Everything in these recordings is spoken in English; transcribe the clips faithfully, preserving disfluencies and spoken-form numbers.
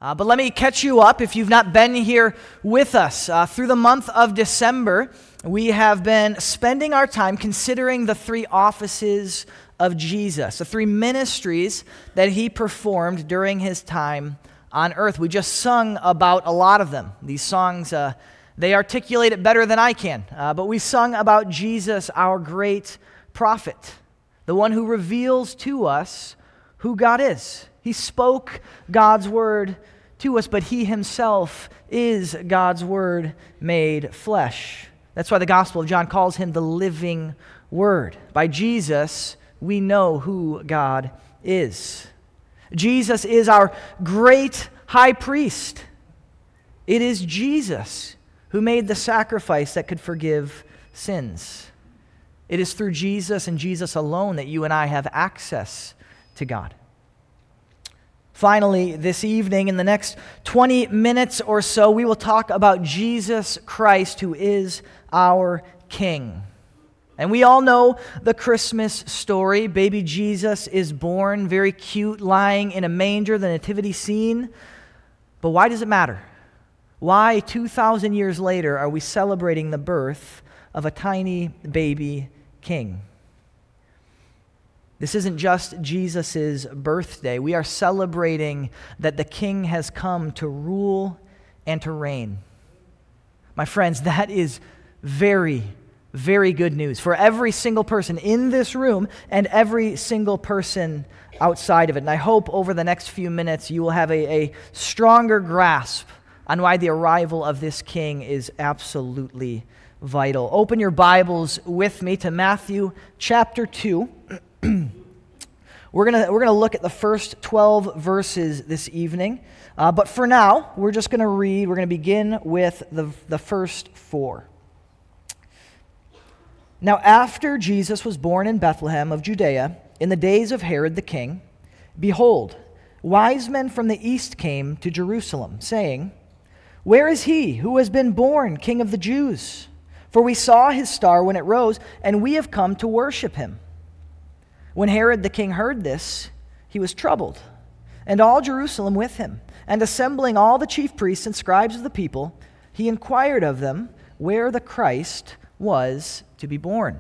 Uh, but let me catch you up if you've not been here with us. Uh, through the month of December, we have been spending our time considering the three offices of Jesus, the three ministries that he performed during his time on earth. We just sung about a lot of them. These songs, uh, they articulate it better than I can. Uh, but we sung about Jesus, our great prophet, the one who reveals to us who God is. He spoke God's word to us, but he himself is God's word made flesh. That's why the Gospel of John calls him the living word. By Jesus, we know who God is. Jesus is our great high priest. It is Jesus who made the sacrifice that could forgive sins. It is through Jesus and Jesus alone that you and I have access to God. Finally, this evening, in the next twenty minutes or so, we will talk about Jesus Christ, who is our King. And we all know the Christmas story. Baby Jesus is born, very cute, lying in a manger, the nativity scene. But why does it matter? Why, two thousand years later, are we celebrating the birth of a tiny baby king? This isn't just Jesus' birthday. We are celebrating that the King has come to rule and to reign. My friends, that is very, very good news for every single person in this room and every single person outside of it. And I hope over the next few minutes you will have a, a stronger grasp on why the arrival of this King is absolutely vital. Open your Bibles with me to Matthew chapter two. We're going to we're gonna look at the first twelve verses this evening. Uh, but for now, we're just going to read, we're going to begin with the, the first four. Now, after Jesus was born in Bethlehem of Judea, in the days of Herod the king, behold, wise men from the east came to Jerusalem, saying, "Where is he who has been born King of the Jews? For we saw his star when it rose, and we have come to worship him." When Herod the king heard this, he was troubled, and all Jerusalem with him. And assembling all the chief priests and scribes of the people, he inquired of them where the Christ was to be born.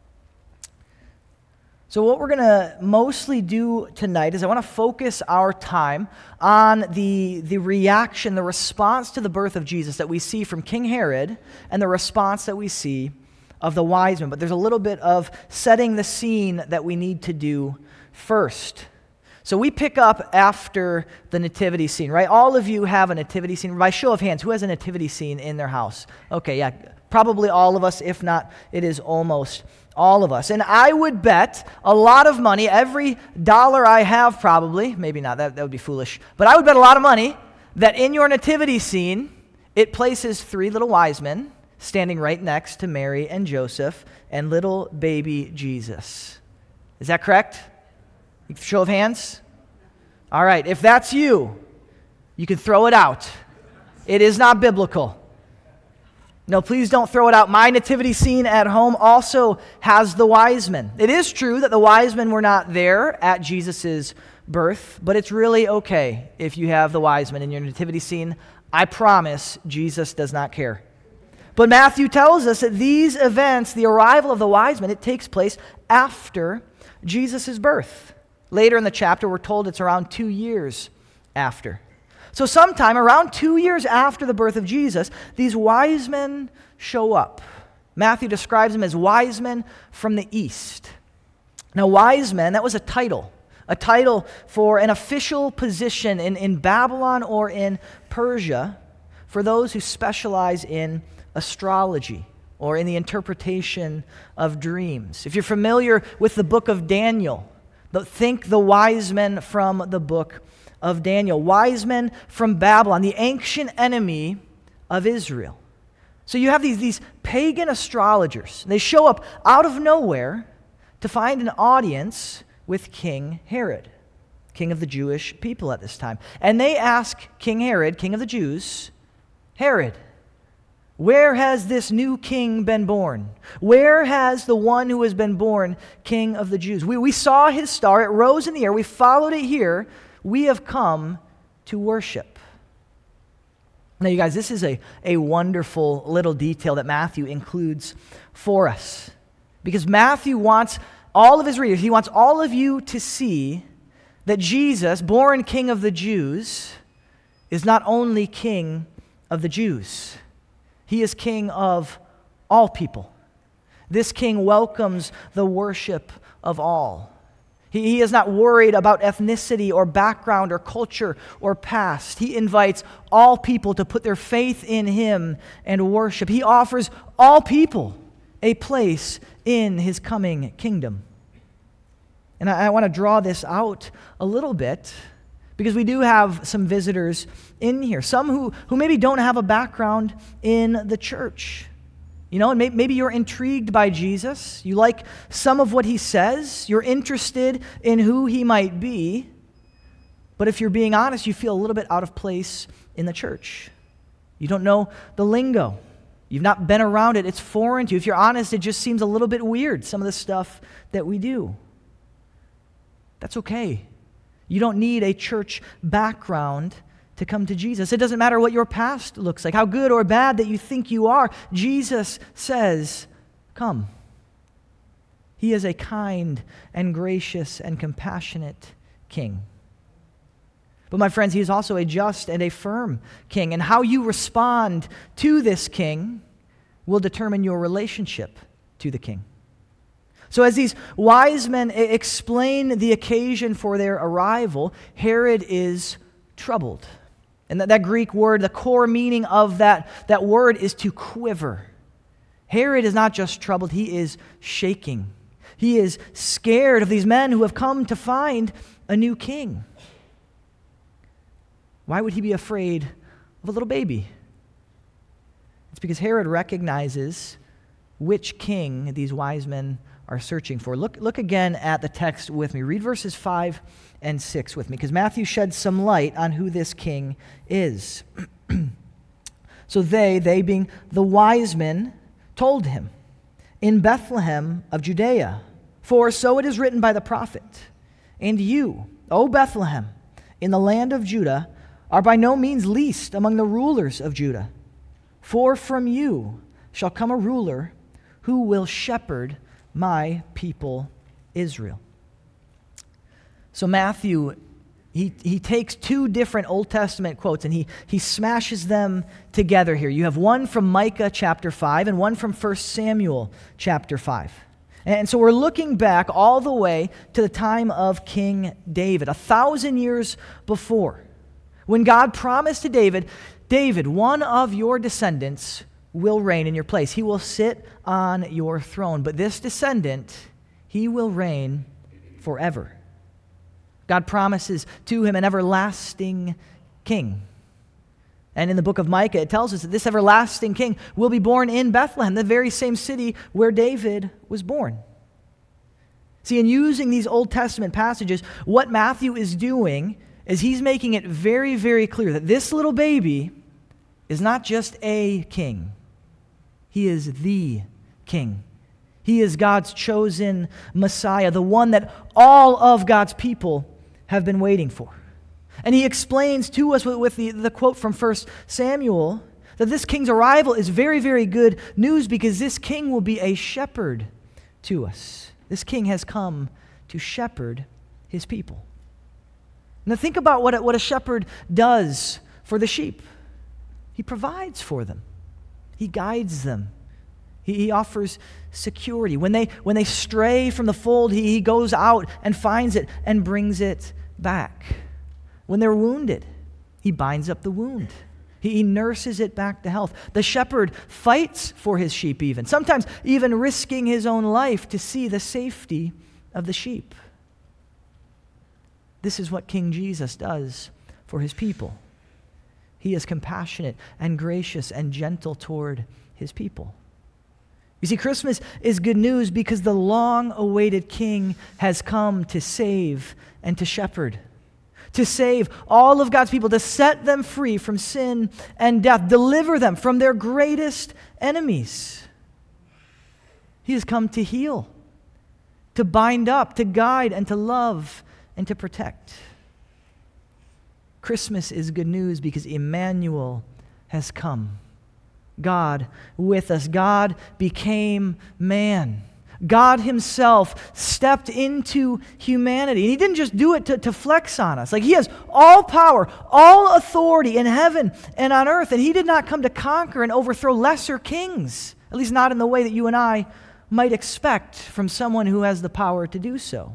So what we're going to mostly do tonight is I want to focus our time on the, the reaction, the response to the birth of Jesus that we see from King Herod and the response that we see of the wise men. But there's a little bit of setting the scene that we need to do first. So we pick up after the nativity scene, right? All of you have a nativity scene. By show of hands, who has a nativity scene in their house? Okay, yeah, probably all of us. If not, it is almost all of us. And I would bet a lot of money, every dollar I have probably, maybe not, that, that would be foolish, but I would bet a lot of money that in your nativity scene, it places three little wise men standing right next to Mary and Joseph and little baby Jesus. Is that correct? Show of hands? All right, if that's you, you can throw it out. It is not biblical. No, please don't throw it out. My nativity scene at home also has the wise men. It is true that the wise men were not there at Jesus' birth, but it's really okay if you have the wise men in your nativity scene. I promise Jesus does not care. But Matthew tells us that these events, the arrival of the wise men, it takes place after Jesus' birth. Later in the chapter, we're told it's around two years after. So sometime around two years after the birth of Jesus, these wise men show up. Matthew describes them as wise men from the east. Now, wise men, that was a title, a title for an official position in, in Babylon or in Persia for those who specialize in astrology or in the interpretation of dreams. If you're familiar with the book of Daniel, think the wise men from the book of Daniel. Wise men from Babylon, the ancient enemy of Israel. So you have these, these pagan astrologers. They show up out of nowhere to find an audience with King Herod, king of the Jewish people at this time. And they ask King Herod, king of the Jews, "Herod, where has this new king been born? Where has the one who has been born King of the Jews? We, we saw his star. It rose in the air. We followed it here. We have come to worship." Now, you guys, this is a, a wonderful little detail that Matthew includes for us. Because Matthew wants all of his readers, he wants all of you to see that Jesus, born King of the Jews, is not only King of the Jews. He is King of all people. This King welcomes the worship of all. He, he is not worried about ethnicity or background or culture or past. He invites all people to put their faith in him and worship. He offers all people a place in his coming kingdom. And I, I want to draw this out a little bit because we do have some visitors in here, some who, who maybe don't have a background in the church. You know, and may, maybe you're intrigued by Jesus. You like some of what he says. You're interested in who he might be. But if you're being honest, you feel a little bit out of place in the church. You don't know the lingo. You've not been around it. It's foreign to you. If you're honest, it just seems a little bit weird, some of the stuff that we do. That's okay. You don't need a church background to come to Jesus. It doesn't matter what your past looks like, how good or bad that you think you are. Jesus says, come. He is a kind and gracious and compassionate King. But my friends, he is also a just and a firm King. And how you respond to this King will determine your relationship to the King. So as these wise men explain the occasion for their arrival, Herod is troubled. And that, that Greek word, the core meaning of that, that word is to quiver. Herod is not just troubled, he is shaking. He is scared of these men who have come to find a new king. Why would he be afraid of a little baby? It's because Herod recognizes which king these wise men are searching for. Look, look again at the text with me. Read verses five and six with me, because Matthew sheds some light on who this king is. So they, they being the wise men, told him, in Bethlehem of Judea, for so it is written by the prophet, and you, O Bethlehem, in the land of Judah, are by no means least among the rulers of Judah. For from you shall come a ruler who will shepherd my people Israel. So Matthew, he, he takes two different Old Testament quotes and he, he smashes them together here. You have one from Micah chapter five and one from First Samuel chapter five. And so we're looking back all the way to the time of King David, a thousand years before, when God promised to David, David, one of your descendants will reign in your place. He will sit on your throne. But this descendant, he will reign forever. God promises to him an everlasting king. And in the book of Micah, it tells us that this everlasting king will be born in Bethlehem, the very same city where David was born. See, in using these Old Testament passages, what Matthew is doing is he's making it very, very clear that this little baby is not just a king. He is the king. He is God's chosen Messiah, the one that all of God's people have been waiting for. And he explains to us with, with the, the quote from First Samuel that this king's arrival is very, very good news because this king will be a shepherd to us. This king has come to shepherd his people. Now think about what a, what a shepherd does for the sheep. He provides for them. He guides them. He, he offers security. When they, when they stray from the fold, he, he goes out and finds it and brings it back. When they're wounded, he binds up the wound. He, he nurses it back to health. The shepherd fights for his sheep even, sometimes even risking his own life to see the safety of the sheep. This is what King Jesus does for his people. He is compassionate and gracious and gentle toward his people. You see, Christmas is good news because the long-awaited King has come to save and to shepherd, to save all of God's people, to set them free from sin and death, deliver them from their greatest enemies. He has come to heal, to bind up, to guide, and to love, and to protect. Christmas is good news because Emmanuel has come. God with us. God became man. God himself stepped into humanity. And he didn't just do it to, to flex on us. Like, he has all power, all authority in heaven and on earth. And he did not come to conquer and overthrow lesser kings, at least not in the way that you and I might expect from someone who has the power to do so.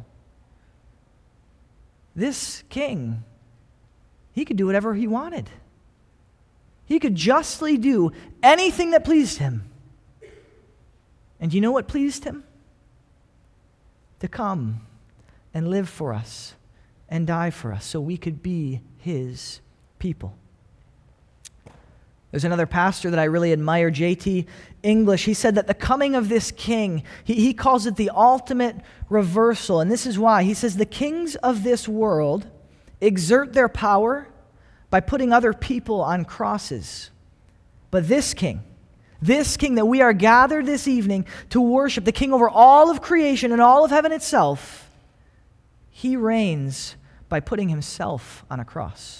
This king, he could do whatever he wanted. He could justly do anything that pleased him. And you know what pleased him? To come and live for us and die for us so we could be his people. There's another pastor that I really admire, J T English. He said that the coming of this king, he, he calls it the ultimate reversal. And this is why. He says the kings of this world exert their power by putting other people on crosses. But this king, this king that we are gathered this evening to worship, the king over all of creation and all of heaven itself, he reigns by putting himself on a cross.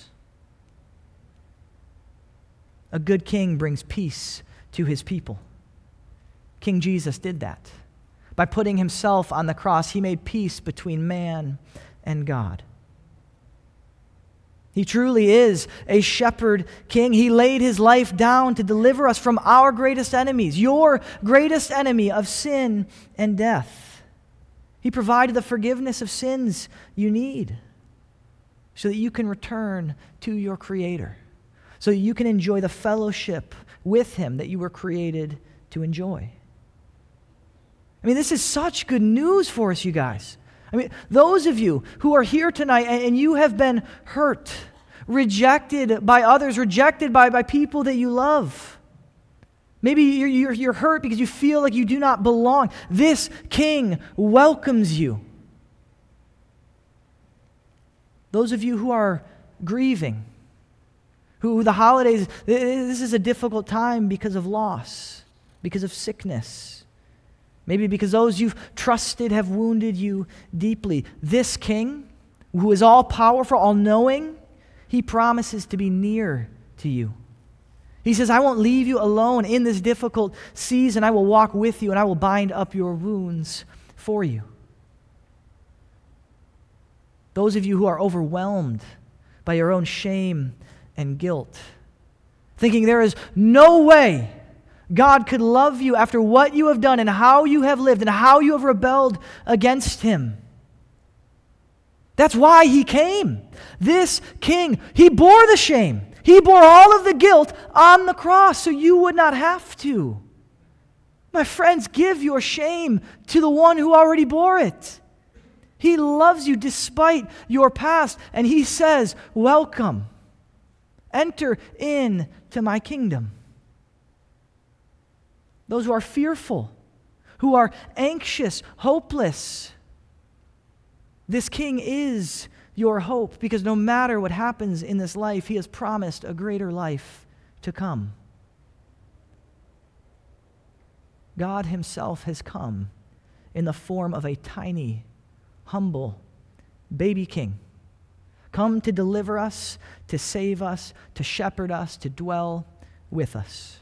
A good king brings peace to his people. King Jesus did that. By putting himself on the cross, he made peace between man and God. He truly is a shepherd king. He laid his life down to deliver us from our greatest enemies, your greatest enemy of sin and death. He provided the forgiveness of sins you need so that you can return to your Creator, so that you can enjoy the fellowship with him that you were created to enjoy. I mean, this is such good news for us, you guys. I mean, those of you who are here tonight and you have been hurt, rejected by others, rejected by, by people that you love. Maybe you're, you're, you're hurt because you feel like you do not belong. This king welcomes you. Those of you who are grieving, who the holidays, this is a difficult time because of loss, because of sickness. Maybe because those you've trusted have wounded you deeply. This king, who is all-powerful, all-knowing, he promises to be near to you. He says, I won't leave you alone in this difficult season. I will walk with you and I will bind up your wounds for you. Those of you who are overwhelmed by your own shame and guilt, thinking there is no way God could love you after what you have done and how you have lived and how you have rebelled against him. That's why he came. This king, he bore the shame. He bore all of the guilt on the cross so you would not have to. My friends, give your shame to the one who already bore it. He loves you despite your past, and he says, welcome. Enter into my kingdom. Those who are fearful, who are anxious, hopeless, this king is your hope, because no matter what happens in this life, he has promised a greater life to come. God himself has come in the form of a tiny, humble baby king, come to deliver us, to save us, to shepherd us, to dwell with us.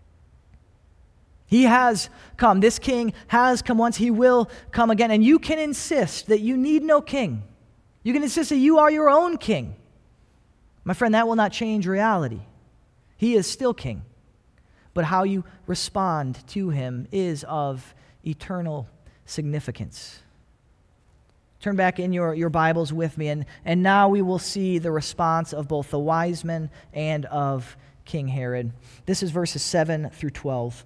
He has come. This king has come once. He will come again. And you can insist that you need no king. You can insist that you are your own king. My friend, that will not change reality. He is still king. But how you respond to him is of eternal significance. Turn back in your, your Bibles with me, and, and now we will see the response of both the wise men and of King Herod. This is verses seven through twelve.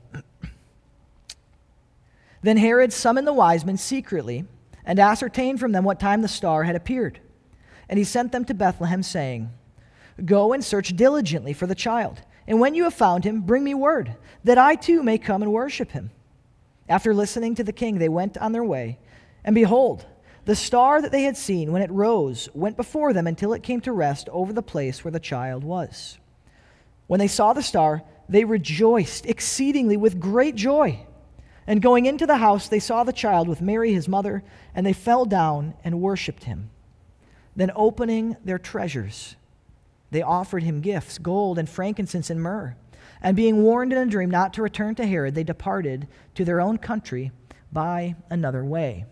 Then Herod summoned the wise men secretly and ascertained from them what time the star had appeared. And he sent them to Bethlehem, saying, Go and search diligently for the child, and when you have found him, bring me word, that I too may come and worship him. After listening to the king, they went on their way, and behold, the star that they had seen when it rose went before them until it came to rest over the place where the child was. When they saw the star, they rejoiced exceedingly with great joy. And going into the house, they saw the child with Mary his mother, and they fell down and worshipped him. Then opening their treasures, they offered him gifts, gold and frankincense and myrrh. And being warned in a dream not to return to Herod, they departed to their own country by another way.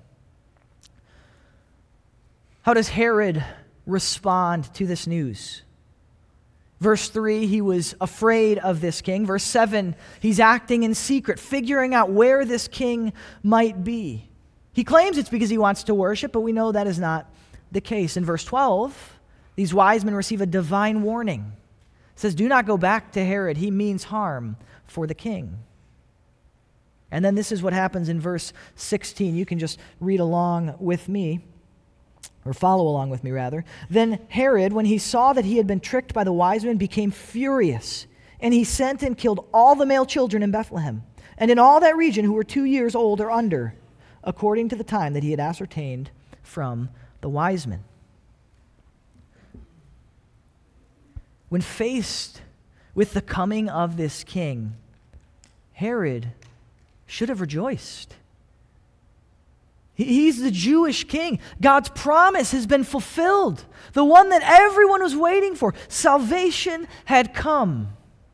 How does Herod respond to this news? Verse three, he was afraid of this king. Verse seven, he's acting in secret, figuring out where this king might be. He claims it's because he wants to worship, but we know that is not the case. In verse twelve, these wise men receive a divine warning. It says, do not go back to Herod. He means harm for the king. And then this is what happens in verse sixteen. You can just read along with me, or follow along with me, rather. Then Herod, when he saw that he had been tricked by the wise men, became furious, and he sent and killed all the male children in Bethlehem, and in all that region who were two years old or under, according to the time that he had ascertained from the wise men. When faced with the coming of this king, Herod should have rejoiced. He's the Jewish king. God's promise has been fulfilled. The one that everyone was waiting for. Salvation had come.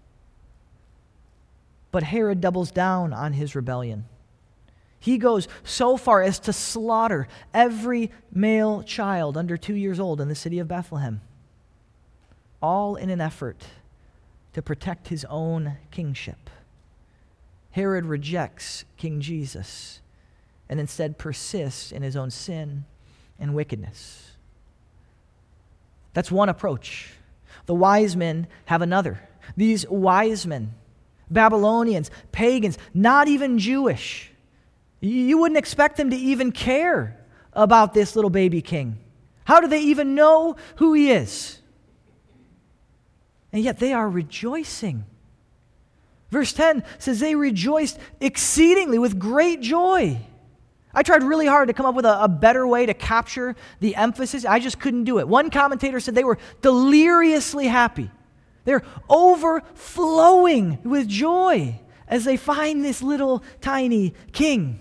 But Herod doubles down on his rebellion. He goes so far as to slaughter every male child under two years old in the city of Bethlehem, all in an effort to protect his own kingship. Herod rejects King Jesus and instead persists in his own sin and wickedness. That's one approach. The wise men have another. These wise men, Babylonians, pagans, not even Jewish, you wouldn't expect them to even care about this little baby king. How do they even know who he is? And yet they are rejoicing. Verse ten says they rejoiced exceedingly with great joy. I tried really hard to come up with a, a better way to capture the emphasis. I just couldn't do it. One commentator said they were deliriously happy. They're overflowing with joy as they find this little tiny king.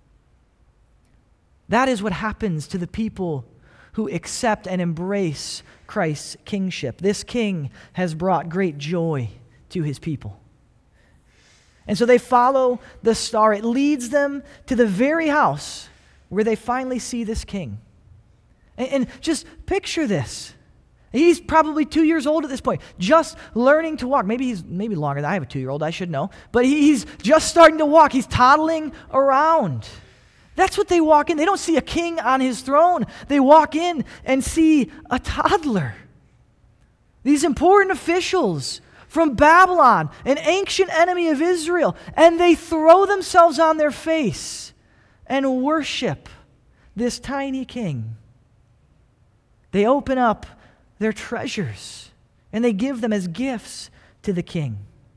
That is what happens to the people who accept and embrace Christ's kingship. This king has brought great joy to his people. And so they follow the star. It leads them to the very house where they finally see this king. And, and just picture this. He's probably two years old at this point, just learning to walk. Maybe he's maybe longer than I have a two-year-old, I should know. But he, he's just starting to walk. He's toddling around. That's what they walk in. They don't see a king on his throne. They walk in and see a toddler. These important officials from Babylon, an ancient enemy of Israel, and they throw themselves on their face and worship this tiny king. They open up their treasures and they give them as gifts to the king.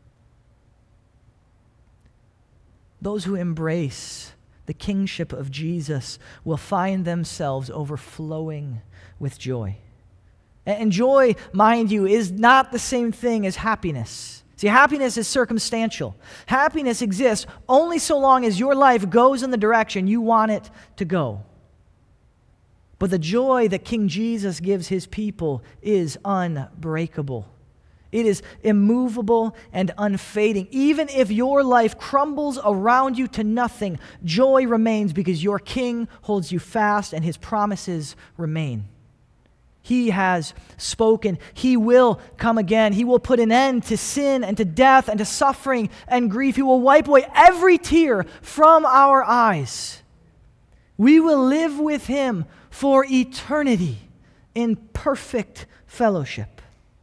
Those who embrace the kingship of Jesus will find themselves overflowing with joy. And joy, mind you, is not the same thing as happiness. See, happiness is circumstantial. Happiness exists only so long as your life goes in the direction you want it to go. But the joy that King Jesus gives his people is unbreakable. It is immovable and unfading. Even if your life crumbles around you to nothing, joy remains because your King holds you fast and his promises remain. He has spoken. He will come again. He will put an end to sin and to death and to suffering and grief. He will wipe away every tear from our eyes. We will live with him for eternity in perfect fellowship.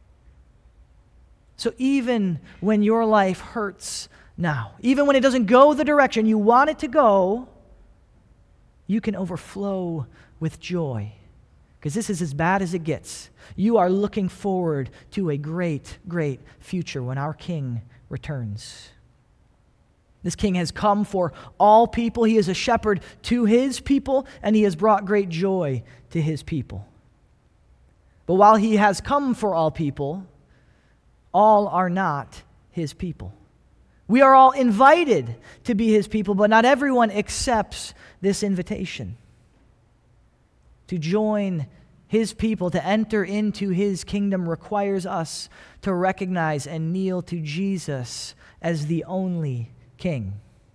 So even when your life hurts now, even when it doesn't go the direction you want it to go, you can overflow with joy. Because this is as bad as it gets. You are looking forward to a great, great future when our King returns. This King has come for all people. He is a shepherd to his people, and he has brought great joy to his people. But while he has come for all people, all are not his people. We are all invited to be his people, but not everyone accepts this invitation to join his people, to enter into his kingdom, requires us to recognize and kneel to Jesus as the only king.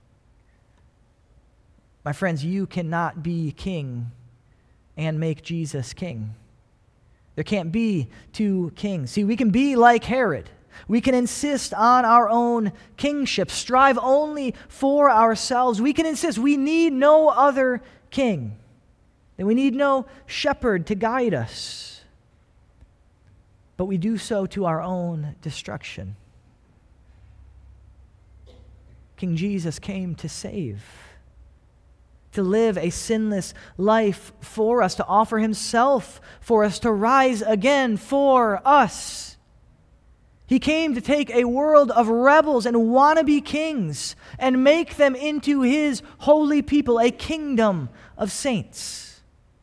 My friends, you cannot be king and make Jesus king. There can't be two kings. See, we can be like Herod. We can insist on our own kingship, strive only for ourselves. We can insist we need no other king, that we need no shepherd to guide us. But we do so to our own destruction. King Jesus came to save, to live a sinless life for us, to offer himself for us, to rise again for us. He came to take a world of rebels and wannabe kings and make them into his holy people, a kingdom of saints.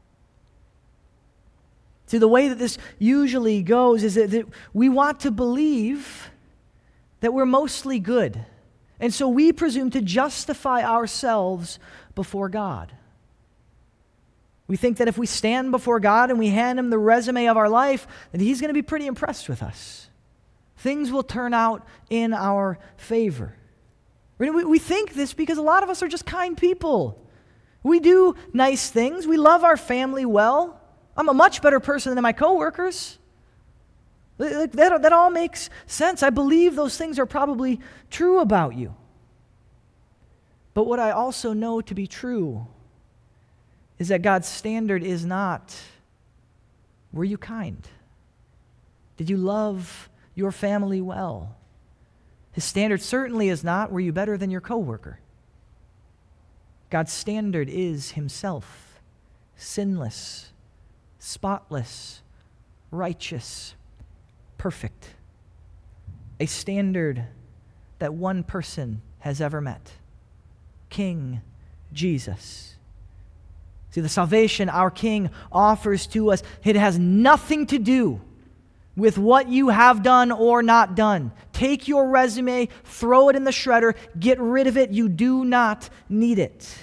See, the way that this usually goes is that, that we want to believe that we're mostly good. And so we presume to justify ourselves before God. We think that if we stand before God and we hand him the resume of our life, that he's going to be pretty impressed with us. Things will turn out in our favor. We, we think this because a lot of us are just kind people. We do nice things. We love our family well. I'm a much better person than my coworkers. That, that all makes sense. I believe those things are probably true about you. But what I also know to be true is that God's standard is not, were you kind? Did you love your family well? His standard certainly is not, were you better than your coworker? God's standard is himself, sinless, spotless, righteous, perfect. A standard that one person has ever met. King Jesus. See, the salvation our King offers to us, it has nothing to do with what you have done or not done. Take your resume, throw it in the shredder, get rid of it. You do not need it.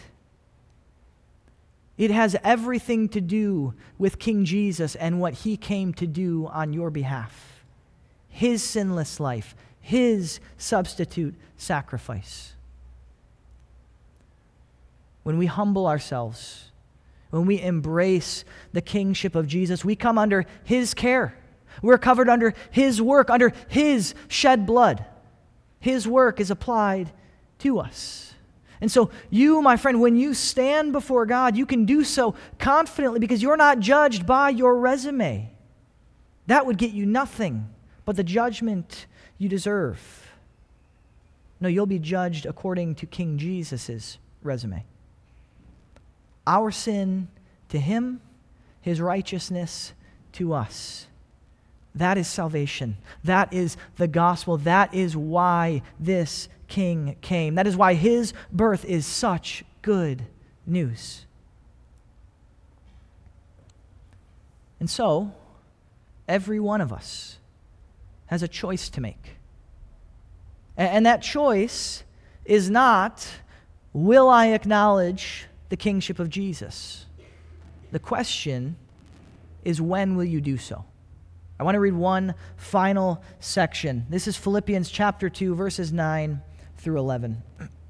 It has everything to do with King Jesus and what he came to do on your behalf. His sinless life, his substitute sacrifice. When we humble ourselves, when we embrace the kingship of Jesus, we come under his care. We're covered under his work, under his shed blood. His work is applied to us. And so you, my friend, when you stand before God, you can do so confidently because you're not judged by your resume. That would get you nothing but the judgment you deserve. No, you'll be judged according to King Jesus' resume. Our sin to him, his righteousness to us. That is salvation. That is the gospel. That is why this king came. That is why his birth is such good news. And so, every one of us has a choice to make. And that choice is not, will I acknowledge the kingship of Jesus? The question is, when will you do so? I want to read one final section. This is Philippians chapter two, verses nine through eleven.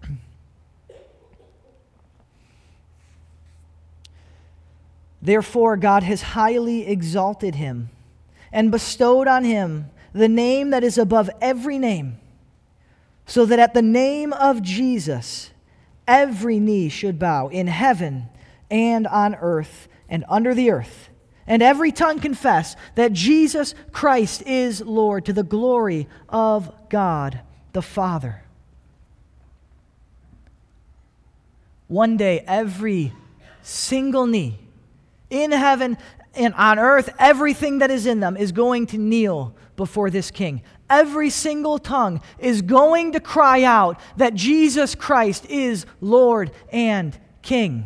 Therefore, God has highly exalted him and bestowed on him the name that is above every name, so that at the name of Jesus, every knee should bow in heaven and on earth and under the earth, and every tongue confess that Jesus Christ is Lord, to the glory of God the Father. One day, every single knee in heaven and on earth, everything that is in them is going to kneel before this King. Every single tongue is going to cry out that Jesus Christ is Lord and King.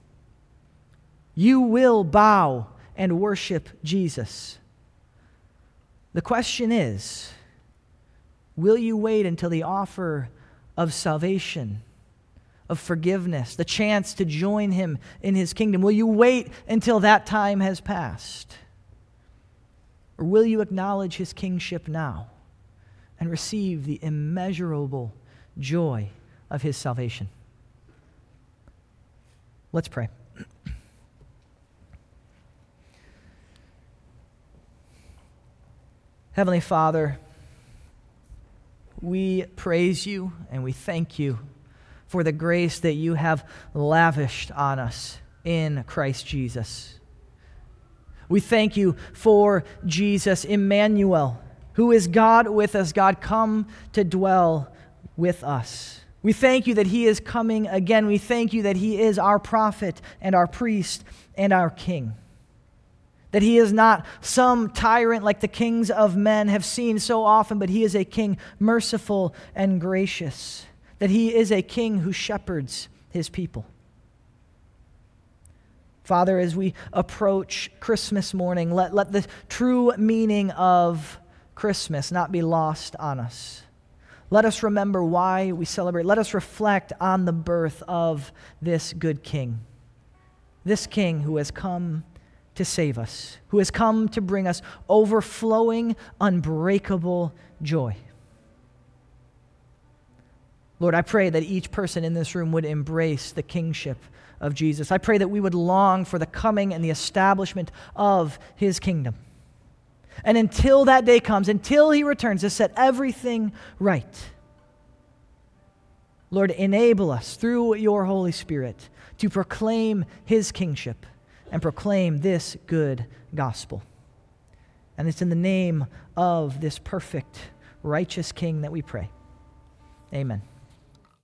You will bow and worship Jesus. The question is, will you wait until the offer of salvation, of forgiveness, the chance to join him in his kingdom? Will you wait until that time has passed? Or will you acknowledge his kingship now and receive the immeasurable joy of his salvation? Let's pray. Heavenly Father, we praise you and we thank you for the grace that you have lavished on us in Christ Jesus. We thank you for Jesus, Emmanuel, who is God with us, God come to dwell with us. We thank you that he is coming again. We thank you that he is our prophet and our priest and our king. That he is not some tyrant like the kings of men have seen so often, but he is a king merciful and gracious. That he is a king who shepherds his people. Father, as we approach Christmas morning, let, let the true meaning of Christmas not be lost on us. Let us remember why we celebrate. Let us reflect on the birth of this good king. This king who has come to save us, who has come to bring us overflowing, unbreakable joy. Lord, I pray that each person in this room would embrace the kingship of Jesus. I pray that we would long for the coming and the establishment of his kingdom. And until that day comes, until he returns to set everything right, Lord, enable us through your Holy Spirit to proclaim his kingship and proclaim this good gospel. And it's in the name of this perfect, righteous King that we pray. Amen.